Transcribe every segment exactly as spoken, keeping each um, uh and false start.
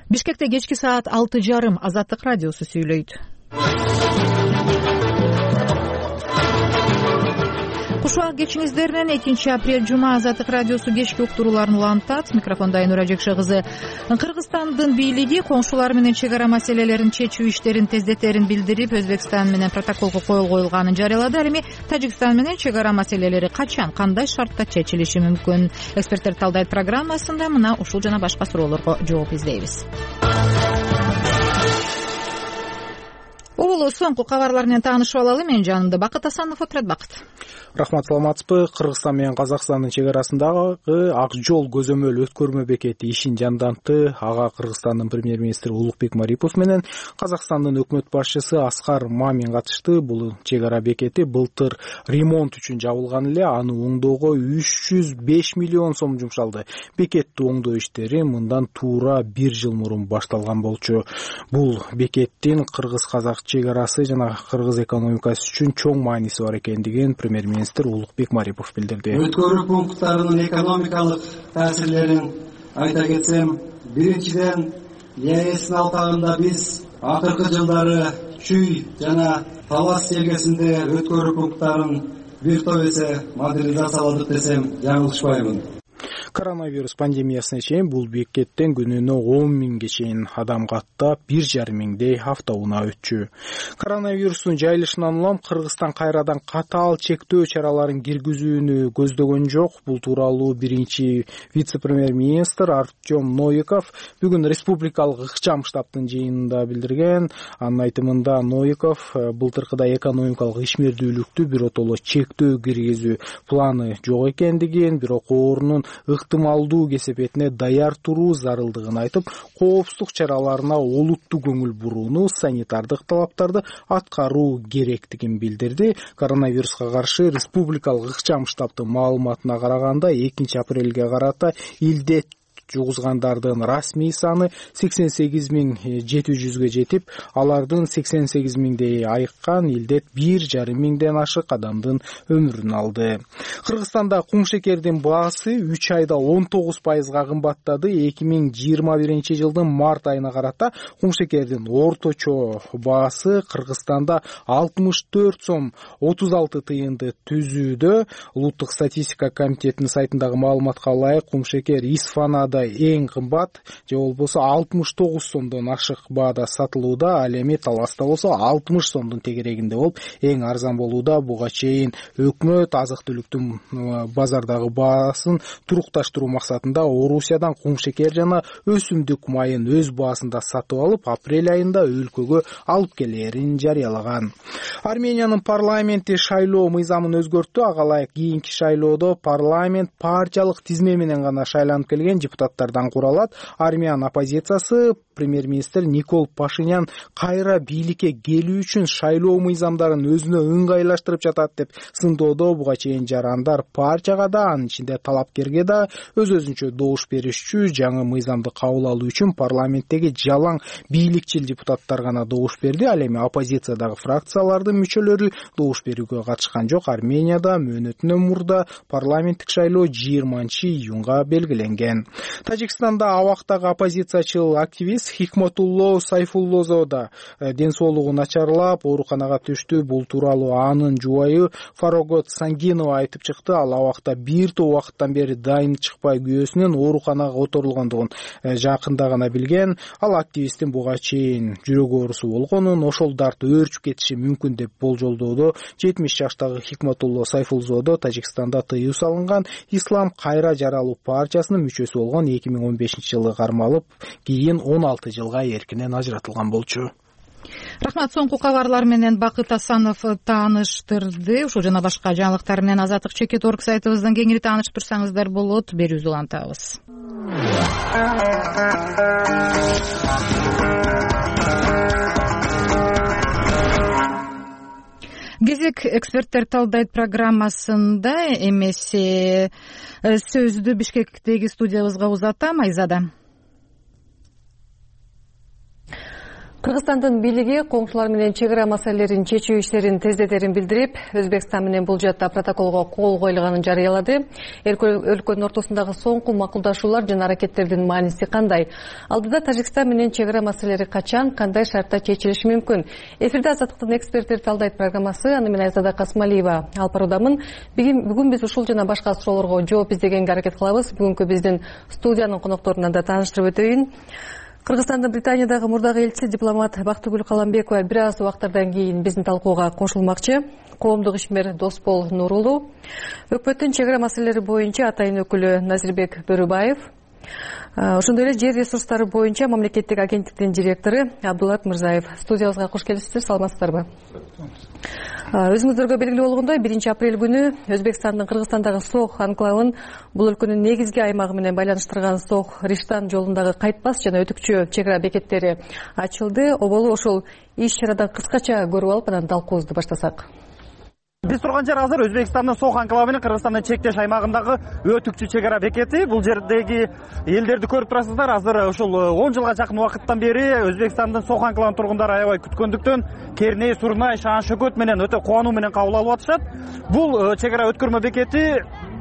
Бишкекте кечки саат алты жарым Азаттык радиосу сүйлөйт. Кушак кечиңиздеринен экинчи апрель жума Азаттык радиосу кечки уктурууларын улантат. Микрофонда Айнура Жекше кызы. Кыргызстандын бийлиги коңшулар менен чек ара маселелерин чечүү иштерин тездетерин билдирип, Өзбекстан менен протоколго кол коюлганын жарыялады. Ал эми Тажикстан менен чек ара маселелери качан, кандай шартта чечилиши мүмкүн? Эксперттер талдайт программасында мына ушул жана башка суроолорго жооп издейбиз. Улуу соңку кабарлар менен таанышып алалы. Менин жанымда Бакыт Асанов отурат. Бакыт. Рахмат, саламатсызбы? Кыргызстан менен Казакстандын чек арасындагы ак жол көзөмөл өткөрмө бекети ишин жандантты. Ага Кыргызстандын премьер-министри Улукбек Марипов менен Казакстандын өкмөт башчысы Аскар Мамин катышты. Бул чек ара бекети былтыр ремонт үчүн жабылган эле, аны оңдоого үч жүз беш миллион сом жумшалды. Бекетти оңдоо иштери мындан туура бир жыл мурун башталган болчу. Бул бекеттин кыргыз-казак чек арасы жана кыргыз экономикасы үчүн чоң мааниси бар экендигин премьер-министр Улукбек Марипов билдирди. Өткөрүү пункттарынын экономикалык таасирлерин айта кетсем, биринчиден ЕАЭСтин алкагында биз акыркы жылдары Чүй жана Талас чегесинде өткөрүү пункттарын бир топ эсе модернизацияладык десем жаңылышпаймын. Коронавирус пандемиясына чейин бул бекеттен күнүнө он миңге чейин адам каттап, бир жарым миңдей автоунаа өтчү. Коронавирустун жайылышынан улам Кыргызстан кайрадан катаал чектөө чараларын киргизүүнү көздөгөн жок. Бул тууралуу биринчи вице-премьер-министр Артем Новиков бүгүн республикалык ыкчам штабтын жыйынында билдирген. Анын айтымында Новиков былтыркыдай экономикалык ишмердүүлүктү биротоло чектөө киргизүү планы жок экендигин, бирок оорунун ыктымалдуу кесепетине даяр туруу зарылдыгын айтып, коопсуздук чараларына олуттуу көңүл бурууну, санитардык талаптарды аткаруу керектигин билдирди. Коронавируска каршы республикалык ыкчам штабтын маалыматына караганда экинчи апрелге карата илдет жугузгандардын расмий саны сексен сегиз миң жети жүзгө жетип, алардын сексен сегиз миңдей айыккан, илдет бир жарым миңден ашык адамдын өмүрүн алды. Кыргызстанда кум шекердин баасы үч айда он тогуз пайызга кымбаттады. эки миң жыйырма биринчи жылдын март айына карата кум шекердин орточо баасы Кыргызстанда алтымыш төрт сом отуз алты тыйынды түзүүдө. Улуттук статистика комитетинин сайтындагы маалыматка ылайык, кум шекер Исфанада эң кымбат, же болбосо алтымыш тогуз сомдон ашык баада сатылууда. Ал эми Таласта болсо алтымыш сомдун тегерегинде болуп, эң арзан болууда. Буга чейин өкмөт азык-түлүктүн базардагы баасын турукташтыруу максатында Орусиядан кум шекер жана өсүмдүк майын өз баасында сатып алып, апрель айында өлкөгө алып келерин жарыялаган. Армениянын парламенти шайлоо мыйзамын өзгөрттү. Ага ылайык кийинки шайлоодо парламент партиялык тизме менен гана шайланып келген депутаттардан куралат. Армян оппозициясы премьер-министр Никол Пашинян кайра бийликке келүү үчүн шайлоо мыйзамдарын өзүнө ыңгайлаштырып жатат деп сындоодо. Буга чейин жарандар партияга да, анын ичинде талапкерге да өз-өзүнчө добуш беришчү. Жаңы мыйзамды кабыл алуу үчүн парламенттеги жалаң бийликчил депутаттар гана добуш берди. Ал эми оппозициядагы фракциялардын мүчөлөрү добуш берүүгө катышкан жок. Арменияда мөөнөтүнөн мурда парламенттик шайлоо жыйырманчы июнга белгиленген. Тажикстанда абактагы оппозициячыл активист Хикматулло Сайфуллозо да ден соолугу начарлап ооруканага түштү. Бул тууралуу анын жубайы Фарогот Сангинова айтып чыкты. Ал абакта бир топ убакыттан бери дайын чыкпай күйөөсүнөн ооруканага которулгандыгын жакында гана билген. Ал активисттин буга чейин жүрөк оорусу болгонун, ошол дартты өөрчүп кетиши мүмкүн деп болжолдоодо. жетимиш жаштагы Хикматулло Сайфуллозо Тажикстанда тыюу салынган Ислам кайра жаралуу партиясынын мүчөсү болгон. эки миң он бешинчи жылы кармалып, кийин он алты жылга эркинен ажыратылган болчу. Рахмат, соңку кабарлар менен Бакыт Асанов тааныштырды. Ушул жана башка жаңылыктар менен Азаттык чекит точка орг сайтыбыздан кеңири таанышып турсаңыздар болот. Берүүбүздү улантабыз. Кезек эксперттер талдайт программасында эмесе сөздү Бишкектеги студиябызга узатам. Айзада. Кыргызстандын бийлиги коңшулар менен чек ара маселелерин чечүү иштерин тездетерин билдирип, Өзбекстан менен бул жаатта протоколго кол коюлганын жарыялады. Өлкөнүн ортосундагы соңку макулдашуулар жана аракеттердин мааниси кандай? Алдыда Тажикстан менен чек ара маселелери качан, кандай шартта чечилиши мүмкүн? Эфирде Азаттыктын эксперттери талдайт программасы, аны менен Айзада Касмалиева алып баруудамын. Бүгүн биз ушул жана башка суроолорго жооп издегенге аракет кылабыз. Бүгүнкү биздин студиянын конокторуна да тааныштырып өтөйүн. Кыргызстандын Британиядагы мурдагы элчиси дипломат Бактыгүл Каламбекова бир аз убактардан кийин биздин талкууга кошулмакчы. Коомдук ишмер Доспол Нурулу, өкмөттүн чек ара маселелери боюнча атайын өкүлү Назирбек Бөрүбаев, ошондой эле жер ресурстары боюнча мамлекеттик агенттиктин директору Абдулат Мырзаев. Студиябызга кош келипсиздер, саламатсыздарбы? Өзүңүздөргө белгилүү болгондой, биринчи апрель күнү Өзбекстандын Кыргызстандагы Сох анклавын бул өлкөнүн негизги аймагы менен байланыштырган Сох Риштан жолундагы кайтпас жана өтүкчү чек ара бекеттери ачылды. Оболу ошол иш чарадан кыскача көрүп алып, анан талкуубузду баштасак. Биз турган жер азыр Өзбекстандын Сох анклавы менен Кыргызстандын чектеш аймагындагы өтүкчү чек ара бекети. Бул жердеги элдерди көрүп турасыздар. Азыр ушул он жылга жакын убакыттан бери Өзбекстандын Сох анклавынын тургундары аябай күткөндүктөн Керней, Сурнай, Шаан Шөкөт менен өтө кубануу менен кабыл алып атышат. Бул чек ара өткөрмө бекети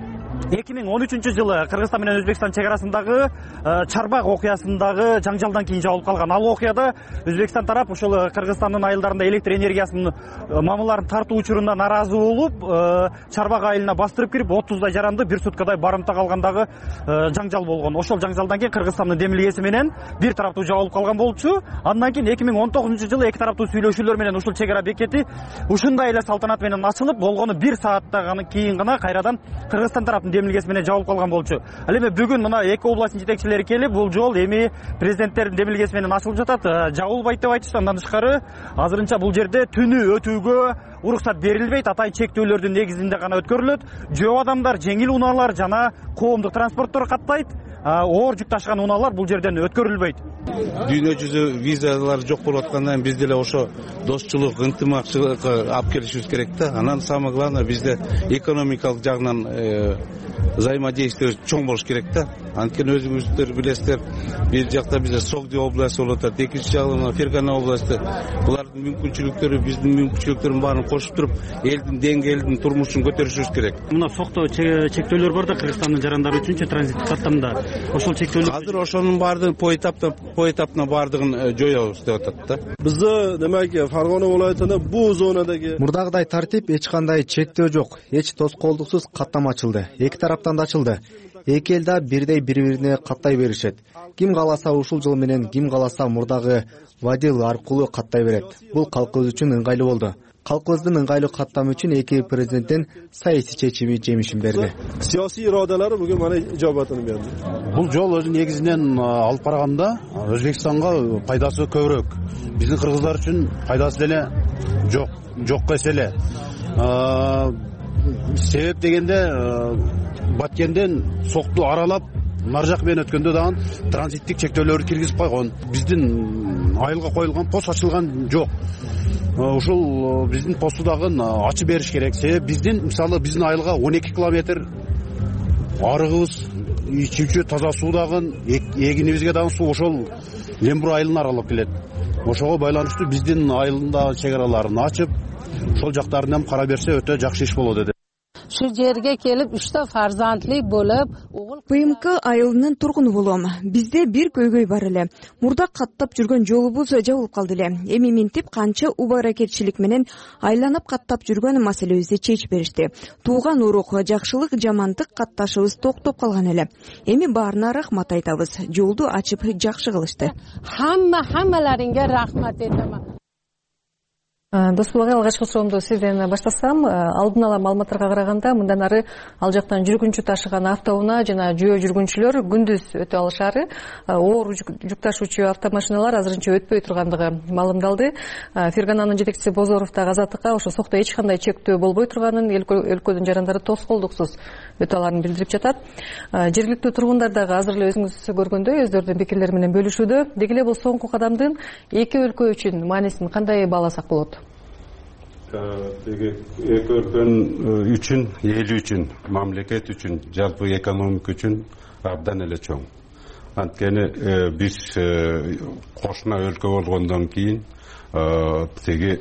эки миң он үчүнчү жылы Кыргызстан менен Өзбекстан чек арасындагы Чарбак окуясындагы жаңжалдан кийин жабылып калган. Ал окуяда Өзбекстан тарап ушул Кыргызстандын айылдарында электр энергиясынын мамыларын тартуу учурунда наразы болуп, Чарбак айылына бастырып кирип, отуздай жаранды бир суткадай барымта калгандагы жаңжал болгон. Ошол жаңжалдан кийин Кыргызстандын демилгеси менен бир тараптуу жабылып калган болчу. Андан кийин эки миң он тогузунчу жылы эки тараптуу сүйлөшүүлөр менен ушул чек ара бекети ушундай эле салтанат менен ачылып, болгону бир сааттан кийин гана кайрадан Кыргызстан тараптын демилгеси менен жабылып калган болчу. Ал эми бүгүн мына эки областтын жетекчилери келип, бул жол эми президенттердин демилгеси менен ачылып жатат. Жабылбайт деп айтышты. Андан тышкары азырынча бул жерде түнү өтүүгө уруксат берилбейт. Атайын чектөөлөрдүн негизинде гана өткөрүлөт. Жөө адамдар, жеңил унаалар жана коомдук транспорттор каттайт. Оор жүк ташыган унаалар бул жерден өткөрүлбөйт. Дүйнө жүзү визалар жок болуп аткандан биз деле ошо достчулук, ынтымакчылыкка алып келишибиз керек да. Анан самое главное бизде экономикалык жагынан взаимодействие чоң болуш керек да. Анткени өзүңүздөр билесиздер, бир жакта бизде Согди областы болуп атат, экинчи жагында Фергана областы. Булардын мүмкүнчүлүктөрү биздин мүмкүнчүлүктөрдүн баарын кошуп туруп, элдин деңгээлин, турмушун көтөрүшүбүз керек. Мына Сокто чектөөлөр бар да Кыргызстандын жарандары үчүнчү транзиттик каттамда. Ошол чектөөлөр азыр ошонун баардыгын поэтапта поэтапна баардыгын жоёбуз деп атат да. Бизде демек Фаргана viloyatында бул зонадагы мурдагыдай тартип эч кандай чектөө жок. Эч тоскоолдуксуз каттама ачылды. Эки тараптан да ачылды. Эки эл да бирдей бири-бирине каттай беришет. Ким кааласа ушул жол менен, ким кааласа мурдагы Вадил аркылуу каттай берет. Бул калкыбыз үчүн ыңгайлуу болду. Калкыбыздын ыңгайлуу каттамы үчүн эки президенттин саясий чечими жемишин берди. Сиясий ирадалары бүгүн мана ижабатын берди. Бул жол өзү негизинен алып караганда Өзбекстанга пайдасы көбүрөөк. Биздин кыргыздар үчүн пайдасы деле жок, жокко эс эле. Себеп дегенде Баткенден Сокту аралап нар жак менен өткөндө дагы транзиттик чектөөлөрдү киргизип койгон. Биздин айылга коюлган пост ачылган жок. Ушул биздин посту дагы ачып бериш керек. Себеби биздин мисалы биздин айылга он эки километр арыгыбыз, ичүүчү таза суу дагы, эгинибизге дагы суу ошол Лембур айылын аралап келет. Ошого байланыштуу биздин айылдагы чек араларын ачып, ошол жактарын ham кара берсе өтө жакшы иш болот деди. Şu жерге келип üçta farzandly bolup, oğul ПМК айылынын тургуну болом. Бизде бир көйгөй бар эле. Мурда каттап жүргөн жолубуз жабылып калды эле. Эми минтип канча уба аракетчилик менен айланып каттап жүргөн маселебизди чечип беришти. Тууган урук, жакшылык, жамандык катташыбыз токтоп калган эле. Эми баарына рахмат айтабыз. Жолду ачып жакшы кылышты. Хамма хаммаларыңга рахмат этем. Доспол ага, алгачкы суроомду сизден баштасам, алдын ала маалыматтарга караганда мындан ары ал жактан жүргүнчү ташыган автоунаа жана жөө жүргүнчүлөр күндүз өтө алышары, оор жүк ташуучу автомашиналар азырынча өтпөй тургандыгы маалымдалды. Фергананын жетекчиси Бозоров да Азаттыкка ошо Сокто эч кандай чектөө болбой турганын, өлкөнүн жарандары тоскоолдуксуз өтө аларын билдирип жатат. Жергиликтүү тургундар дагы азыр эле өзүңүз көргөндөй өздөрүнүн пикирлери менен бөлүшүүдө. Деги эле бул соңку кадамдын эки өлкө үчүн маанисин кандай бааласак болот? Эки өлкөнүн үчүн, эл үчүн, мамлекет үчүн, жалпы экономика үчүн абдан эле чоң. анткени биз кошуна өлкө болгондон кийин теги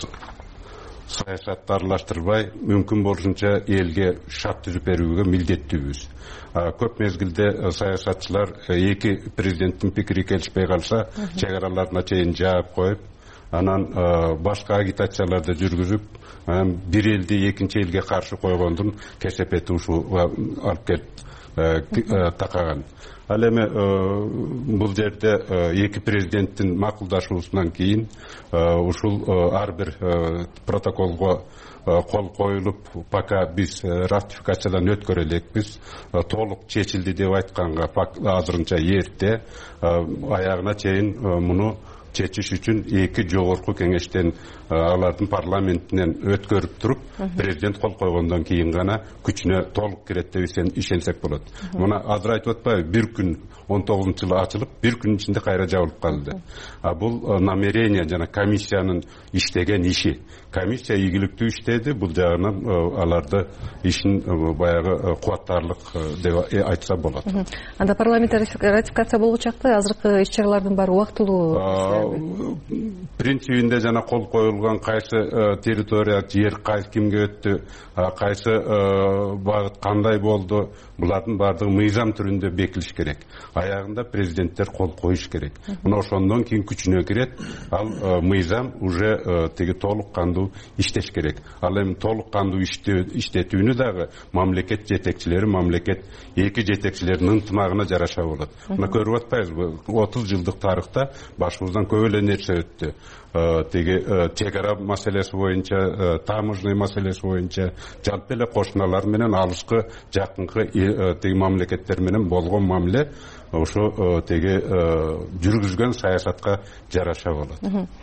саясатты аралаштырбай мүмкүн болушунча элге шарт түзүп берүүгө милдеттүүбүз. Көп мезгилде саясатчылар эки президенттин пикири келишпей калса, чек-араларына чейин жаап коюп, анан башка агитацияларды жүргүзүп, бир элди экинчи элге каршы койгондун кесепети ушул алып келип такаган. Ал эми бул жерде эки президенттин макулдашуусунан кийин ушул ар бир протоколго кол коюлуп, пока биз ратификациядан өткөрө элекпиз, толук чечилди деп айтканга азырынча эрте, аягына чейин муну чечиш үчүн эки жогорку кеңештен, алардын парламентинен өткөрүп туруп, президент кол койгондон кийин гана күчүнө толук кирет деп ишенсек болот. Муна азыр айтып атпайбы, бир күн он тогузунчу жылы ачылып, бир күн ичинде кайра жабылып калды. Бул намерение жана комиссиянын иштеген иши. Комиссия ийгиликтүү иштеди, бул жагынан аларды ишин баягы кубаттарлык деп айтса болот. Анда парламент ратификация болуп чакты, азыркы иш-чаралардын баары убактылуу. Принцибинде жана кол коюлган кайсы территория, жер кайсы кимге өттү, кайсы багыт кандай болду, булардын баардыгы мыйзам түрүндө бекилиш керек. Аягында президенттер кол коюш керек. Мына ошондон кийин күчүнө кирет, ал мыйзам уже теги толук кандуу иштеш керек. Ал эми толук кандуу иштетүүнү дагы мамлекет жетекчилери, мамлекет эки жетекчилердин ынтымагына жараша болот. Мына көрүп атпайбызбы, отуз жылдык тарыхта башыбыздан көп эле нерсе өттү. Теги чек-ара маселеси боюнча, таможный маселеси боюнча, жалпы эле кошуналар менен алыскы, жакынкы теги мамлекеттер менен болгон мамиле ошо теги жүргүзгөн саясатка жараша болот.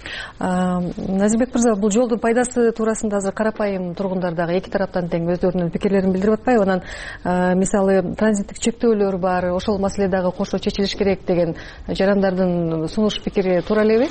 Назимбек мырза, бул жолдун пайдасы туурасында азыр карапайым тургундар дагы эки тараптан тең өздөрүнүн пикирлерин билдирип атпайбы? Анан мисалы транзиттик чектөөлөр бар, ошол маселе дагы кошо чечилиш керек деген жарандардын сунуш пикири туура элеби?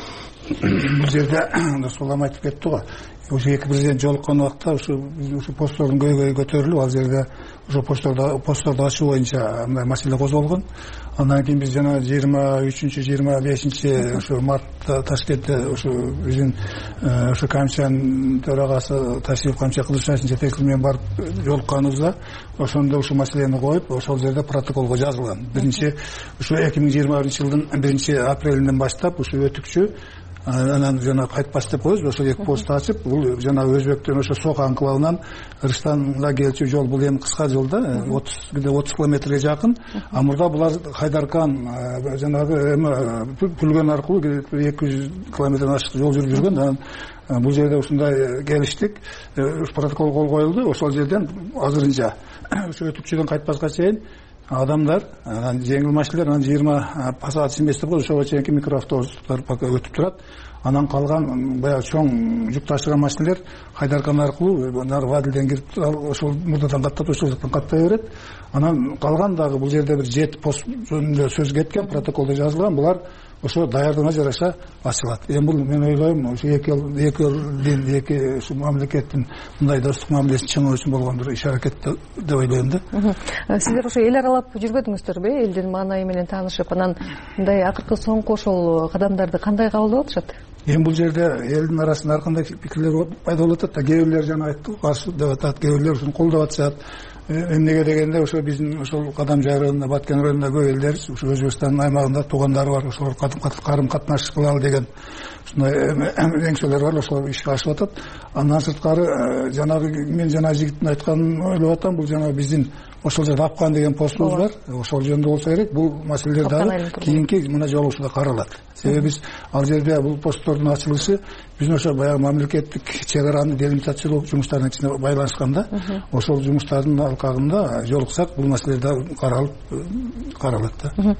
Бул жерде Нурсултан айтып кетти го. Ошо эки президент жолуккан убакта ушу ушу посттордун көйгөйү көтөрүлүп, ал жерде ошо постторду постторду ачуу боюнча мындай маселе козголгон. Андан кийин биз жана жыйырма үчүнчү жыйырма бешинчи ошо мартта Ташкентте ошо биздин ошо комиссиянын төрагасы Ташиев Камча Кылычбаевдин жетекчилиги менен барып жолукканыбызда, ошондо ушул маселени коюп, ошол жерде протоколго жазылган. Биринчи ушу эки миң жыйырма биринчи жылдын биринчи апрелинен баштап ушу өтүкчү анан жана кайтпас деп коебуз, ошол эки посту ачып, бул жана Өзбектен ошо Сок анклавынан Рыстанга келчү жол, бул эми кыска жол да, отуз километрге жакын. А мурда булар Хайдаркан жанагы эми Пүлгөн аркылуу эки жүз километрден ашык жол жүрүп жүргөн. Анан бул жерде ушундай келиштик, протокол кол коюлду. Ошол жерден азырынча ошо өтүкчүдөн кайтпаска чейин адамдар, анан жеңил машиналар, анан жыйырма пассат семьдесят деп коебуз, ошого чейинки микроавтобустар пока өтүп турат. Анан калган баягы чоң жүк ташыган машиналар Хайдаркан аркылуу нар Вадилден кирип, ошол мурдадан каттап, ошол жактан каттай берет. Анан калган дагы бул жерде бир жети пост жөнүндө сөз кеткен, протоколдо жазылган. Булар ошо даярдыгына жараша ачылат. Эми бул мен ойлойм, ошо эки эки элдин, эки ушу мамлекеттин мындай достук мамилесин чыңоо үчүн болгон бир иш-аракет деп ойлойм да. Сиздер ошо эл аралап жүрбөдүңүздөрбү? Элдин маанайы менен таанышып, анан мындай акыркы соңку ошол кадамдарды кандай кабылдап атышат? Эми бул жерде элдин арасында ар кандай пикирлер пайда болуп атат да. Кээ бирлер жана айтты, каршы деп атат, кээ бирлер ушуну колдоп атышат. Эмнеге дегенде ошо биздин ошол Кадам жай районунда, Баткен районунда көп элдер, ошо Өзбекстандын аймагында туугандары бар, ошолор карым катнаш кылалы деген ушундай эңселер бар, ошолор ишке ашып атат. Андан сырткары жанагы мен жана жигиттин айтканын ойлоп атам, бул жанагы биздин ошол жерде Апкан деген постубуз бар, ошол жөнүндө болсо керек. Бул маселелер дагы кийинки мына жолугушууда каралат. Себеби биз ал жерде бул посттордун ачылышы биздин ошо баягы мамлекеттик чек-аранын делимитациялоо жумуштарынын ичине байланышканда, ошол жумуштардын алкагында жолуксак, бул маселелер дагы каралып каралат да.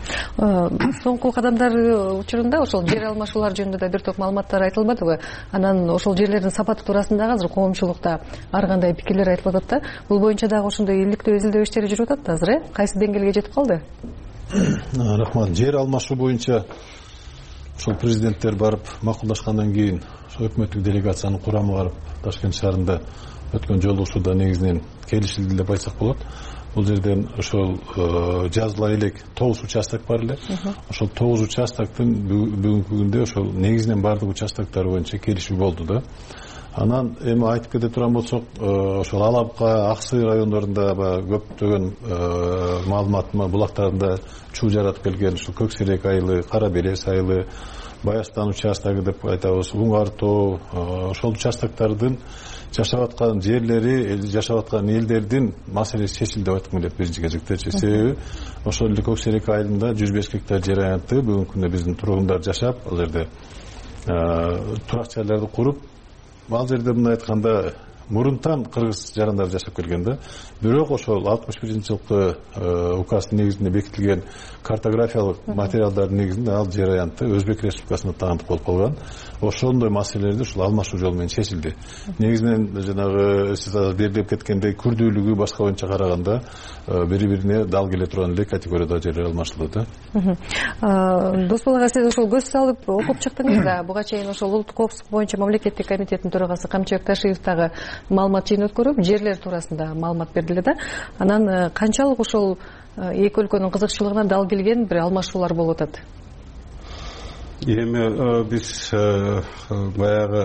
Соңку кадамдар учурунда ошол жер алмашуулар жөнүндө да бир топ маалыматтар айтылбадыбы? Анан ошол жерлердин сапаты туурасында азыр коомчулукта ар кандай пикирлер айтылып атат да. Бул боюнча дагы ошондой иликтөө изилдөө иштери жүрүп атат да азыр, э? Кайсы деңгээлге жетип калды? Рахмат. Жер алмашуу боюнча ошол президенттер барып макулдашкандан кийин ошо өкмөттүк делегациянын курамы барып Ташкент шаарында өткөн жолугушууда негизинен келишилди деп айтсак болот. бул жерден ошол жазыла элек тогуз участок бар эле. Ошол тогуз участоктун бүгүнкү күндө ошол негизинен бардык участоктор боюнча келишүү болду да. Анан эми айтып кете турган болсок, ошол Алапка, Ак Сый райондорунда көптөгөн маалымат булактарында чуу жаратып келген ушул Көксерек айылы, Кара Белес айылы, Баястан участогу деп айтабыз, Уңар тоо, ошол участоктордун жашап аткан жерлери, жашап аткан элдердин маселеси чечилди деп айткым келет биринчи кезекте. Себеби ошол эле Көксерек айылында жүз беш гектар жер аянты бүгүнкү күндө биздин тургундар жашап, ал жерде турак жайларды куруп, ал жерде мындай айтканда мурунтан кыргыз жарандар жашап келген да. Бирок ошол алтымыш биринчи жылкы указдын негизинде бекитилген картографиялык материалдардын негизинде ал жер аянты Өзбек Республикасына таандык болуп калган. Ошондой маселелерди ушул алмашуу жолу менен чечилди. Негизинен жанагы сиз белгилеп кеткендей күрдүүлүгү башка боюнча караганда бири-бирине дал келе турган эле категорияда жерлер алмашылды да. Досбол ага, сиз ошол көз салып окуп чыктыңыз да. Буга чейин ошол улуттук коопсуздук боюнча мамлекеттик комитеттин төрагасы Камчыбек Ташиев дагы маалымат жыйын өткөрүп, жерлер туурасында маалымат бердиле да. Анан канчалык ошол эки өлкөнүн кызыкчылыгына дал келген бир алмашуулар болуп атат? Эми биз баягы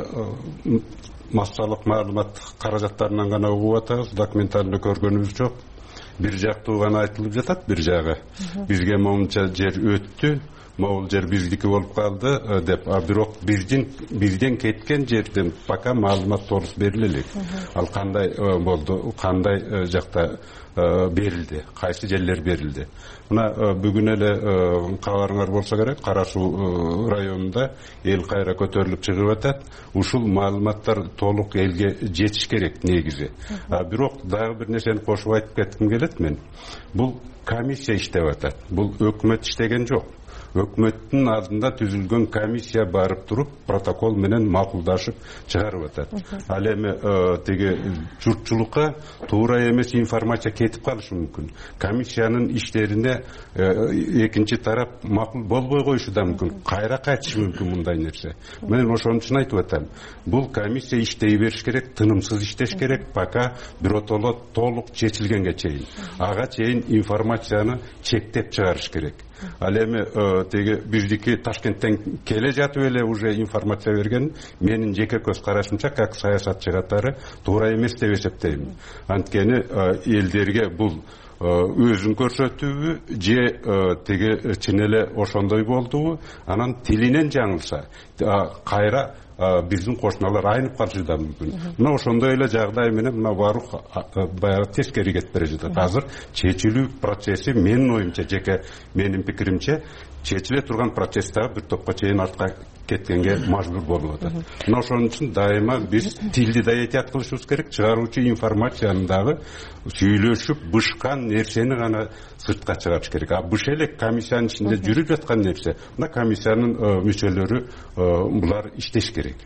массалык маалымат каражаттарынан гана угуп атабыз, документалдуу көргөнүбүз жок. Бир жактуу гана айтылып жатат, бир жагы. Бизге моунча жер өттү, могул жер биздики болуп калды деп, а бирок биздин бизден кеткен жерден пока маалымат толук бериле элек. Ал кандай болду, кандай жакта берилди, кайсы жерлер берилди. Мына бүгүн эле кабарыңар болсо керек, Кара Суу районунда эл кайра көтөрүлүп чыгып атат. Ушул маалыматтар толук элге жетиш керек негизи. А бирок дагы бир нерсени кошуп айтып кетким келет мен. Бул комиссия иштеп атат. Бул өкмөт иштеген жок. Өкмөттүн алдында түзүлгөн комиссия барып туруп протокол менен макулдашып чыгарып атат. Ал эми теги журтчулукка туура эмес информация кетип калышы мүмкүн. Комиссиянын иштерине экинчи тарап макул болбой коюшу да мүмкүн. Кайра кайтышы мүмкүн мындай нерсе. Мен ошон үчүн айтып атам. Бул комиссия иштей бериш керек, тынымсыз иштеш керек, пока биротоло толук чечилгенге чейин. Ага чейин информацияны чектеп чыгарыш керек. Ал эми теги биздики Ташкенттен келе жатып эле уже информация берген менин жеке көз карашымча как саясатчы катары туура эмес деп эсептейм. Анткени элдерге бул өзүн көрсөтүүбү же теги чын эле ошондой болдубу, анан тилинен жаңылса кайра биздин кошуналар айнып калышы да мүмкүн. Мына ошондой эле жагдай менен мына барук баягы тескери кетип бере жатат. Азыр чечилүү процесси менин оюмча, жеке менин пикиримче чечиле турган процесстагы бир топко чейин артка кеткенге мажбур болуп атат. Мына ошон үчүн дайыма биз тилди да этият кылышыбыз керек, чыгаруучу информацияны дагы сүйлөшүп бышкан нерсени гана сыртка чыгарыш керек. А быш элек комиссиянын ичинде жүрүп жаткан нерсе, мына комиссиянын мүчөлөрү булар иштеш керек.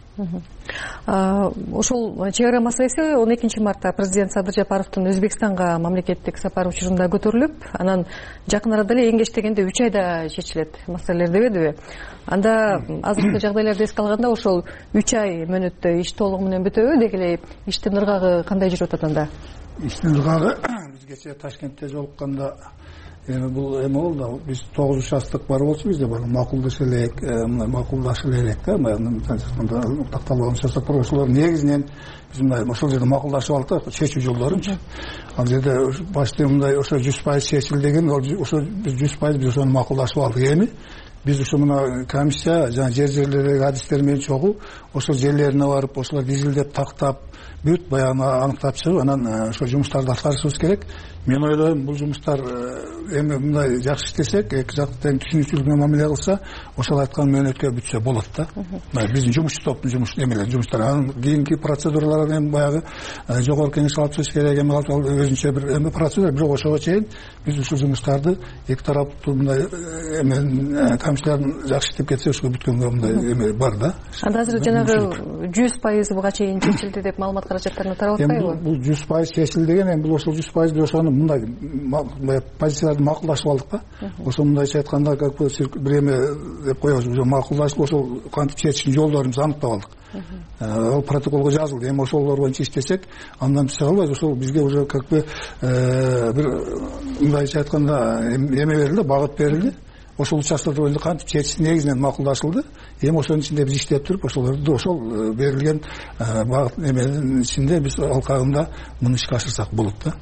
Ошол чек ара маселеси он экинчи мартта президент Садыр Жапаровдун Өзбекстанга мамлекеттик сапары учурунда көтөрүлүп, анан жакын арада эле эң кеч дегенде үч айда чечилет маселелер дебедиби? Анда азыркы жагдайларды эске алганда ошол үч ай мөөнөттө иш толугу менен бүтөбү? Деги эле иштин ыргагы кандай жүрүп атат анда? Иштин ыргагы бизгече Ташкентте жолукканда эми бул эме болду, биз тогуз участок бар болчу, бизде бар макулдаша элек, мындай макулдаша элек да, мындай такталган участок бар. Ошолор негизинен биз мындай ошол жерде макулдашып алдык да, чечүү жолдорунчу. Ал жерде башта мындай ошо жүз пайыз чечил деген, ошо биз жүз пайыз биз ошону макулдашып алдык. Эми биз ошо мына комиссия жана жер жерлердеги адистер менен чогуу ошол жерлерине барып, ошолорду изилдеп, тактап, бүт баягы аныктап чыгып, анан ошо жумуштарды аткарышыбыз керек. Мен ойлойм, бул жумуштар эми мындай жакшы иштесек, эки жак тең түшүнүкчүлүк менен мамиле кылса, ошол айткан мөөнөткө бүтсө болот да. Биздин жумушчу топтун жумуш эмелер, жумуштары. Анан кийинки процедуралар эми баягы жогорку кеңеш алып чыгыш керек, эми алып өзүнчө бир эми процедура, бирок ошого чейин биз ушул жумуштарды эки тараптуу мындай эме камчылардын жакшы иштеп кетсе, ошого бүткөнгө мындай эме бар да. Анда азыр жанагы жүз пайыз буга чейин чечилди деп маалымат каражаттарына тарап атпайбы? Бул жүз пайыз чечилди деген эми бул ошол жүз пайыз ошону мындай позицияларды макулдашып алдык да. Ошо мындайча айтканда как бы бир эме деп коебуз, макулдашып ошол кантип чечиштин жолдорун аныктап алдык. Ал протоколго жазылды. Эми ошолор боюнча иштесек, андан чыга албайбыз. Ошол бизге уже как бы бир мындайча айтканда эме берилди, багыт берилди. Ошол участоктор боюнча кантип чечиш негизинен макулдашылды. Эми ошонун ичинде биз иштеп туруп, ошолорду ошол берилген багыт эменин ичинде биз алкагында муну ишке ашырсак болот да.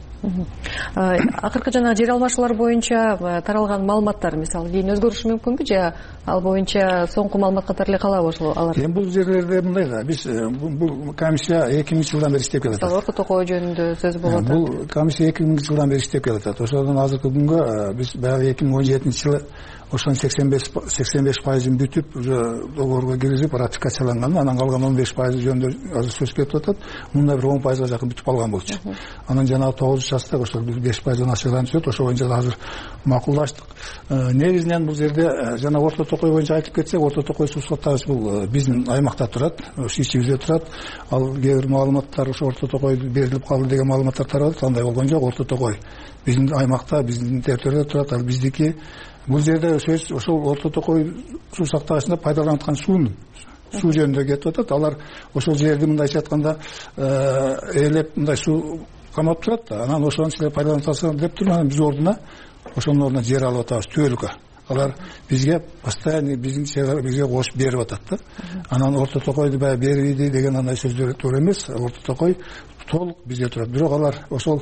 Акыркы жана жер алмашуулар боюнча таралган маалыматтар мисалы кийин өзгөрүшү мүмкүнбү же ал боюнча соңку маалымат катары эле калабы ошол алар? Эми бул жерлерде мындай да, биз бул комиссия эки миңинчи жылдан бери иштеп келатат. Орто токой жөнүндө сөз болуп атат. Бул комиссия эки миңинчи жылдан бери иштеп келатат. Ошодон азыркы күнгө биз баягы эки миң он жетинчи жылы ошонун сексен беш пайызын бүтүп, уже договорго киргизип ратификацияланган, анан калган он беш пайызы жөнүндө азыр сөз кетип атат. Мында бир он пайызга жакын бүтүп калган болчу. Анан жанагы тогуз участок ошол беш пайыздан ашыган түшөт. Ошо боюнча азыр макулдаштык. Негизинен бул жерде жана Орто Токой боюнча айтып кетсек, Орто Токой суу соттагыч бул биздин аймакта турат, ошо ичибизде турат. Ал кээ бир маалыматтар ошо Орто Токой берилип калды деген маалыматтар таралат, андай болгон жок. Орто Токой биздин аймакта, биздин территорияда турат. Ал биздики бул жерде сөз ошол Орто Токой суу сактагычында пайдаланып аткан суунун суу жөнүндө кетип атат. Алар ошол жерди мындайча айтканда ээлеп мындай суу камап турат. Анан ошонун силер пайдаланып атасыңар деп туруп, анан биз ордуна ошонун ордуна жер алып атабыз, түбөлүккө. Алар бизге постоянно биздин жер бизге кошуп берип атат да. Анан Орто Токойду баягы бербейди деген андай сөздөр туура эмес. Орто Токой толук бизге турат. Бирок алар ошол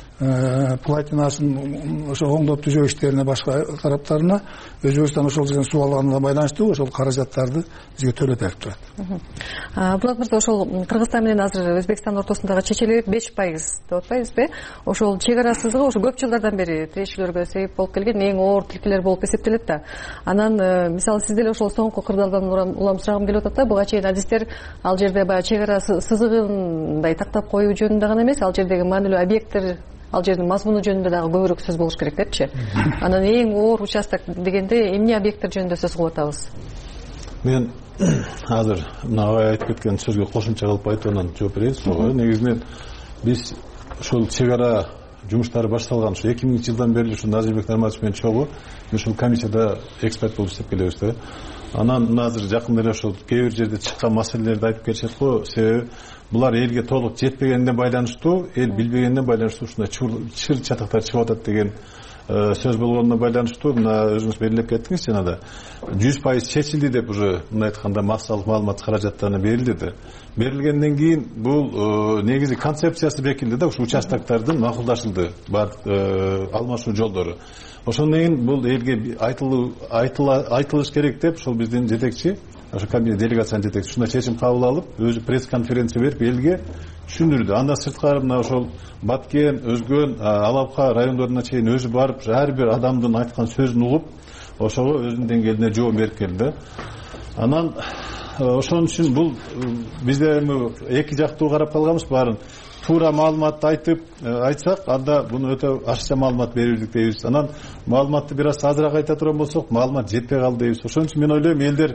платинасын ошо оңдоп түзөө иштерине башка тараптарына Өзбекстан ошол жерден суу алганына байланыштуу ошол каражаттарды бизге төлөп берип турат. Булат мырза, ошол Кыргызстан менен азыр Өзбекстан ортосундагы чечелик беш пайыз деп атпайбызбы? Ошол чек ара сызыгы ошо көп жылдардан бери тирешүүлөргө себеп болуп келген эң оор тилкелер болуп эсептелет да. Анан мисалы сиз деле ошол соңку кырдаалдан улам сурагым келип атат да. Буга чейин адистер ал жерде баягы чек ара сызыгындай тактап коюу жөнүндө гана эмес, ал жердеги маанилүү объекттер, ал жердин мазмуну жөнүндө дагы көбүрөөк сөз болуш керек депчи. Анан эң оор участок дегенде эмне объекттер жөнүндө сөз кылып атабыз? Мен азыр мына агай айтып кеткен сөзгө кошумча кылып айтып анан жооп берейин сууга. Негизинен биз ошол чек ара жумуштары башталган ушу эки миңинчи жылдан бери ушу Назирбек Нарматович менен чогуу ушул комиссияда эксперт болуп иштеп келебиз да. Анан мына азыр жакында эле ошол кээ бир жерде чыккан маселелерди айтып келишет го. Себеби булар элге толук жетпегенине байланыштуу, эл билбегенине байланыштуу ушундай чыр чатактар чыгып атат деген сөз болгонуна байланыштуу. Мына өзүңүз белгилеп кеттиңиз жанагы жүз пайыз чечилди деп уже мындай айтканда массалык маалымат каражаттарына берилди да. Берилгенден кийин бул негизи концепциясы бекилди да, ушу участоктордун макулдашылды бар алмашуу жолдору. Ошондон кийин бул элге айтылуу айтылыш керек деп ошол биздин жетекчи, ошо кабинет делегациянын жетекчиси ушундай чечим кабыл алып, өзү пресс конференция берип элге түшүндүрдү. Андан сырткары мына ошол Баткен, Өзгөн, Алапка райондоруна чейин өзү барып, ар бир адамдын айткан сөзүн угуп, ошого өзүнүн деңгээлине жооп берип келди. Анан ошон үчүн бул бизде эми эки жактуу карап калганбыз, баарын туура маалыматты айтып айтсак, анда буну өтө ашыкча маалымат берирдик дейбиз. Анан маалыматты бир аз азыраак айта турган болсок, маалымат жетпей калды дейбиз. Ошон үчүн мен ойлойм, элдер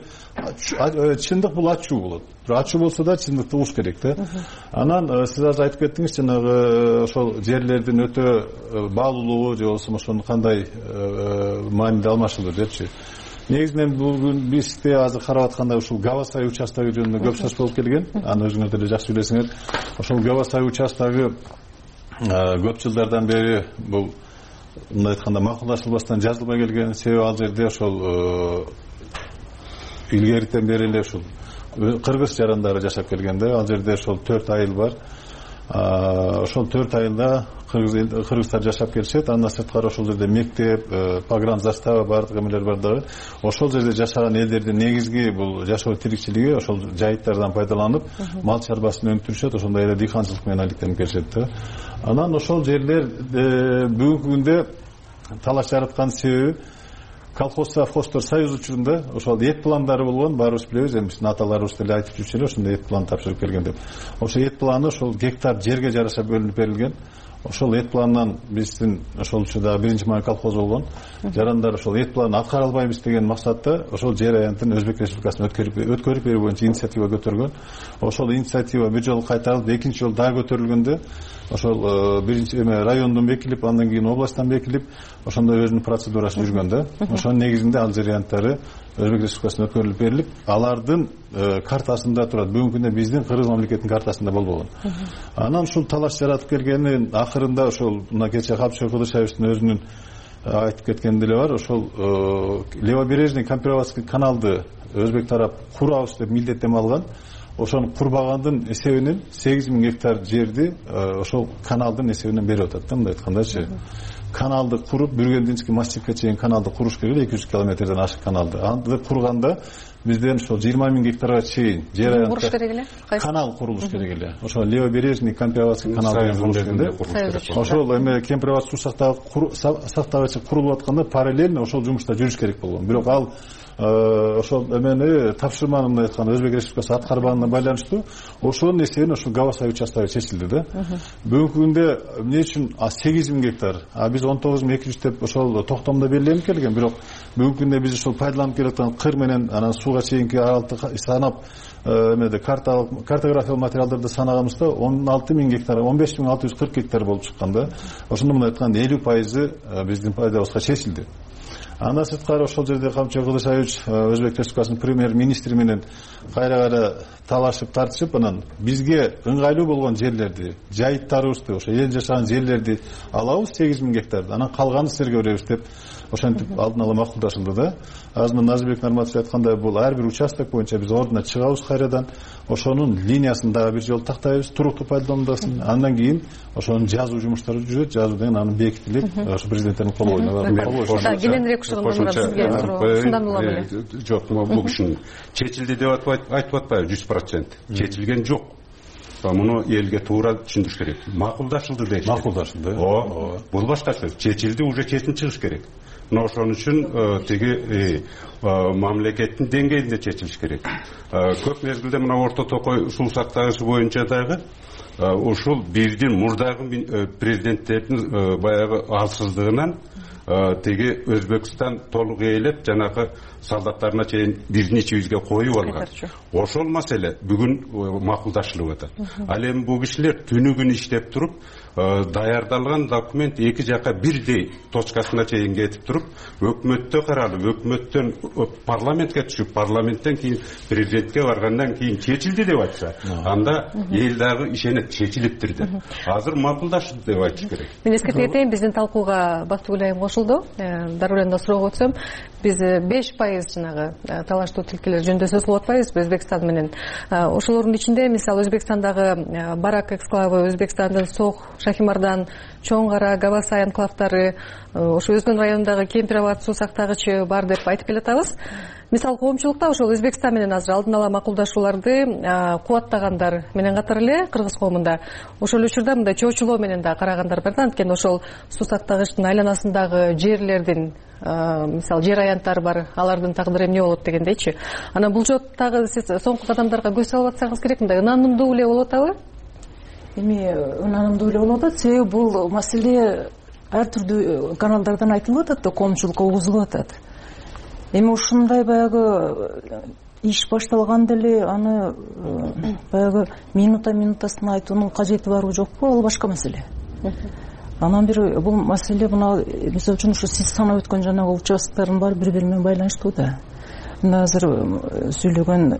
чындык бул ачуу болот. Ачуу болсо да чындыкты угуш керек да. Анан сиз азыр айтып кеттиңиз, жанагы ошол жерлердин өтө баалуулугу же болбосо ошонун кандай мааниде алмашылуу депчи. Негизинен бүгүн бизде азыр карап атканда ушул Гавасай участогу жөнүндө көп сөз болуп келген. Аны өзүңөр деле жакшы билесиңер. Ошол Гавасай участогу көп жылдардан бери бул мындай айтканда макулдашылбастан жазылбай келген. Себеби ал жерде ошол илгеритен бери эле ушул кыргыз жарандары жашап келгенде, ал жерде ошол төрт айыл бар. Ошол төрт айылда кыргыздар жашап келишет. Андан сырткары ошол жерде мектеп, погран застава бардык эмелер бар дагы. Ошол жерде жашаган элдердин негизги бул жашоо тиричилиги ошол жайыттардан пайдаланып, мал чарбасын өндүрүшөт, ошондой эле дыйканчылык менен алектенип келишет да. Анан ошол жерлер бүгүнкү күндө талаш жараткан себеби колхоз совхоздор союз учурунда ошол эт пландары болгон, баарыбыз билебиз, эми биздин аталарыбыз деле айтып жүрчү эле ошондой эт план тапшырып келген деп. Ошол эт планы ошол гектар жерге жараша бөлүнүп берилген. Ошол эт пландан биздин ошол учурда биринчи май колхоз болгон жарандар ошол эт планын аткара албайбыз деген максатта ошол жер аянтын Өзбек Республикасына өткөрүп берүү боюнча инициатива көтөргөн. Ошол инициатива бир жолу кайтарылып, экинчи жолу дагы көтөрүлгөндө ошол биринчи эме райондон бекилип, андан кийин областтан бекилип, ошондой өзүнүн процедурасын жүргөн да. Ошонун негизинде ал жер аянттары Өзбек Республикасына өткөрүлүп берилип, алардын картасында турат. Бүгүнкү күндө биздин Кыргыз мамлекетинин картасында болбогон. Анан ушул талаш жаратып келгенин акырында ошол мына кече Капчы Кудышаевичтин өзүнүн айтып кеткен деле бар. Ошол левобережный Кампироватский каналды өзбек тарап курабыз деп милдеттеме алган. Ошону курбагандын эсебинен сегиз миң гектар жерди ошол каналдын эсебинен берип атат да, мындай айткандачы. Каналды куруп, Бүргендинский массивке чейин каналды куруш керек, эки жүз километрден ашык каналды. Аны курганда бизден ошол жыйырма миң гектарга чейин жер аянтка канал курулуш керек эле. Ошол левобережный Кампироватский канал деген курулуш керек. Ошол эме Кемпироватский суу сактагычы курулуп атканда параллельно ошол жумушта жүрүш керек болгон. Бирок ал ошол эмени тапшырманы мындай айтканда Өзбек Республикасы аткарбаганына байланыштуу ошонун эсебинен ошол Гавасай участогу чечилди да. Бүгүнкү күндө эмне үчүн сегиз миң гектар, а биз он тогуз миң эки жүз деп ошол токтомдо белгиленип келген. Бирок бүгүнкү күндө биз ошол пайдаланып келаткан кыр менен анан сууга чейинки аралыкты санап эмеде картографиялык материалдарды санаганыбызда он алты миң гектар, он беш миң алты жүз кырк гектар болуп чыккан да. Ошондо мындай айтканда элүү пайызы биздин пайдабызга чечилди. Андан сырткары ошол жерде Камчы Кудышаевич Өзбек Республикасынын премьер-министри менен кайра-кайра талашып тартышып, анан бизге ыңгайлуу болгон жерлерди, жайыттарыбызды, ошо эл жашаган жерлерди алабыз сегиз миң гектарды, анан калганын силерге беребиз деп ошентип алдын ала макулдашылды да. Азыр Назырбек Нарматович айткандай, бул ар бир участок боюнча биз ордуна чыгабыз кайрадан, ошонун линиясын дагы бир жолу тактайбыз, туруктуу пайдалануудасын. Андан кийин ошонун жазуу жумуштары жүрөт, жазуу деген аны бекитилип, ошо президенттердин кол койгонуна кененирээк ушугунда жок, бул кишинин чечилди деп айтып атпайбы, жүз процент чечилген жок. Муну элге туура түшүндүрүш керек. Макулдашылды дейт. Макулдашылды. О, бул башка сөз. Чечилди, уже чечим чыгыш керек. Но ошон үчүн тиги мамлекеттин деңгээлинде чечилиш керек. Көп мезгилде мына Орто Токой суу сактагычы боюнча дагы ушул биздин мурдагы президенттердин баягы алсыздыгынан теги Өзбекстан толук ээлеп жанагы солдаттарына чейин бир нече жүзгө коюп алган. Ошол маселе бүгүн макулдашылып атат. Ал эми бул кишилер түнү күн иштеп туруп, даярдалган документ эки жака бирдей точкасына чейин кетип туруп, өкмөттө каралып, өкмөттөн парламентке түшүп, парламенттен кийин президентке баргандан кийин чечилди деп айтса, анда эл дагы ишенет, чечилиптир деп. Азыр макулдашты деп айтыш керек. Мен эскертип кетейин, биздин талкууга Бактыгүл айым кошулду. Дароо эле суроого өтсөм, биз беш пайыз жанагы талаштуу тилкелер жөнүндө сөз кылып атпайбызбы Өзбекстан менен. Ошолордун ичинде мисалы Өзбекстандагы Барак эксклавы, Өзбекстандын Сох, Шахимардан, Чоң Кара, Гавасай анклавдары, ошо Өзгөн районундагы Кемпироват суу сактагычы бар деп айтып келатабыз. Мисалы коомчулукта ошол Өзбекстан менен азыр алдын ала макулдашууларды кубаттагандар менен катар эле кыргыз коомунда ошол учурда мындай чоочулоо менен да карагандар бар да. Анткени ошол суу сактагычтын айланасындагы жерлердин мисалы жер аянттары бар, алардын тагдыры эмне болот дегендейчи. Анан бул жоттагы сиз соңку кадамдарга көз салып атсаңыз керек, мындай ынанымдуу эле болуп атабы? Эми ынанымдуу эле болуп атат, себеби бул маселе ар түрдүү каналдардан айтылып атат да, коомчулукка угузулуп атат. Эми ушундай баягы иш башталганда эле аны баягы минута минутасын айтуунун кажети барбы жокпу, ал башка маселе. Анан бир бул маселе мына мисалы үчүн ушу сиз санап өткөн жанагы участоктордун баары бири бири менен байланыштуу да. Мына азыр сүйлөгөн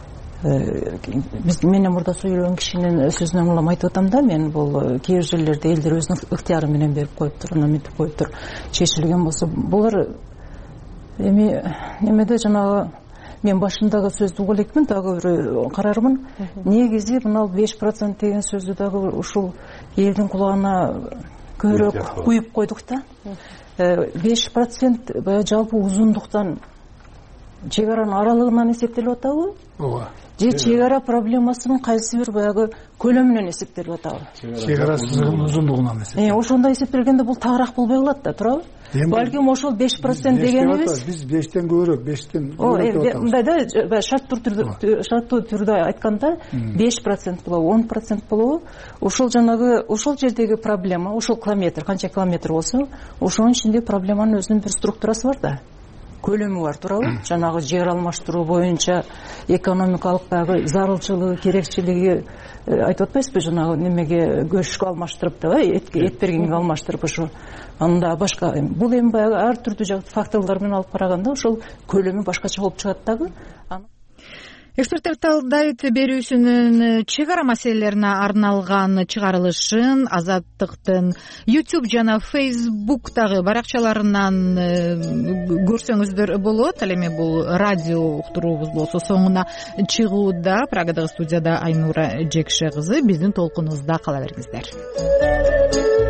биз менен мурда сүйлөгөн кишинин сөзүнөн улам айтып атам да, мен бул кээ бир жерлерде элдер өзүнүн ыктыяры менен берип коюптур, анан мынтип коюптур, чечилген болсо булар эми немеде жанагы мен башындагы сөздү угуп элекмин, дагы бир карармын. Негизи мына беш процент деген сөздү дагы ушул элдин кулагына көбүрөөк куюп койдук да. беш процент баягы жалпы узундуктан чек аранын аралыгынан эсептелип атабы? Ооба. Же чек ара проблемасынын кайсы бир баягы көлөмүнөн эсептелип атабы? Чек ара сызыгынын узундугунан эсептелип. Э, ошондой эсептелгенде бул тагыраак болбой калат да, туурабы? Балким ошол беш процент дегенибиз биз бештен көбүрөөк, бештен көбүрөөк мындай да, шарттуу түрдө шарттуу түрдө айтканда беш процент болобу, он процент болобу? Ошол жанагы ошол жердеги проблема, ошол километр, канча километр болсо, ошонун ичинде проблеманын өзүнүн бир структурасы бар да. көлөмү бар туурабы жанагы жер алмаштыруу боюнча экономикалык дагы зарылчылыгы керекчилиги айтып атпайсызбы жанагы немеге көчкү алмаштырып да эт бергенге алмаштырып ошо анда башка бул эми баягы ар түрдүү факторлор менен алып караганда ошол көлөмү башкача болуп чыгат дагы. Эксперттер талдайт берүүсүнүн чек ара маселелерине арналган чыгарылышын Азаттыктын YouTube жана Facebook'тагы баракчаларынан көрсөңүздөр болот. Ал эми бул радио уктуруубуз болсо соңуна чыгууда. Прагадагы студияда Айнура Жекше кызы, биздин толкунубузда кала бериңиздер.